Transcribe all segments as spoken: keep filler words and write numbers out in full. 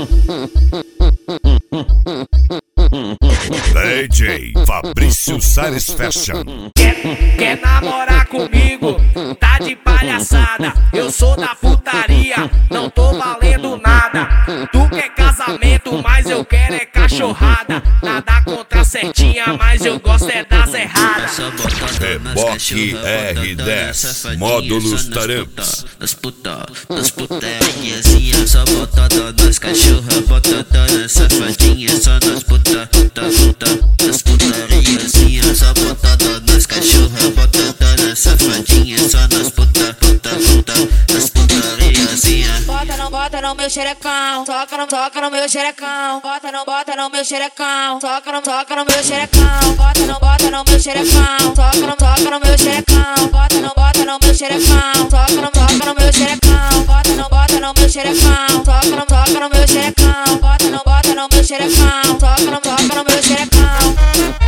D J Fabrício Salles Fashion. Quer, quer namorar comigo? Tá de palhaçada. Eu sou da putaria, não tô valendo nada. Tu quer casamento, mas eu quero é cachorrada. Nada contra a certinha, mas eu gosto é das erradas. Reboque R dez, módulos tarampas. Nas puta, nas putariazinha, só botada nas cachorra, botada nas safadinha, só nas puta, puta, puta, nas putariazinha, só botada nas cachorra, botada nas safadinha, só nas puta, puta, puta, nas putariazinha. Bota não bota no meu xerecão, toca não toca no meu xerecão, bota não bota no meu xerecão, toca não toca no meu xerecão, bota não bota no meu xerecão, toca não toca no meu xerecão, bota não bota no meu xerecão, toca não toca no meu xerecão, bota não bota no meu xerecão, toca não toca no meu xerecão, bota não bota no meu xerecão, toca não toca no meu xerecão.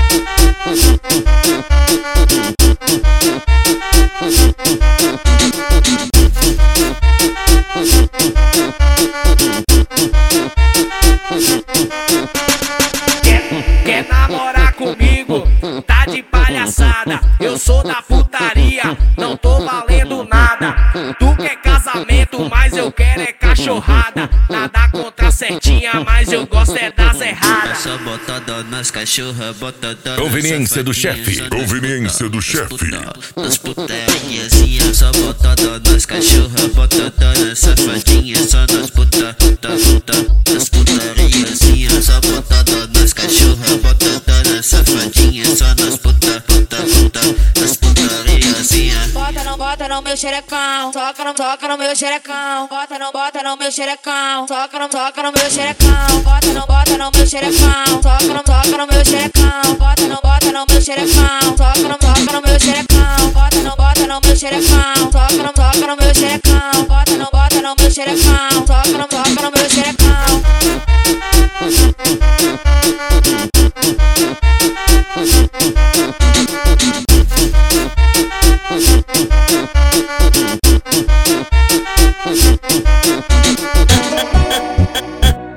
Quer, quer namorar comigo? Tá de palhaçada. Eu sou da putaria, não tô valendo nada. Tu quer casamento, mas eu quero é cachorrada. Nada contra a certinha, mas eu gosto é das erradas. Só botada nas cachorra, botada. Conveniência do chefe. Conveniência do chefe. Nas putariazinha, só botada nas cachorra, botada nas safadinha, só nas puta, puta, puta, nas putariazinha, só botada nas cachorra, botada nas safadinha, só nas puta, puta, puta, nas putariazinha. Bota não bota no meu xerecão, toca não toca no meu xerecão, bota não bota no meu xerecão, toca não toca no meu xerecão, bota não bota no meu xerecão, toca não toca no meu xerecão, bota não bota no meu xerecão, toca não toca no meu xerecão, bota não bota no meu xerecão, toca não toca no meu xerecão, bota não bota no meu xerecão.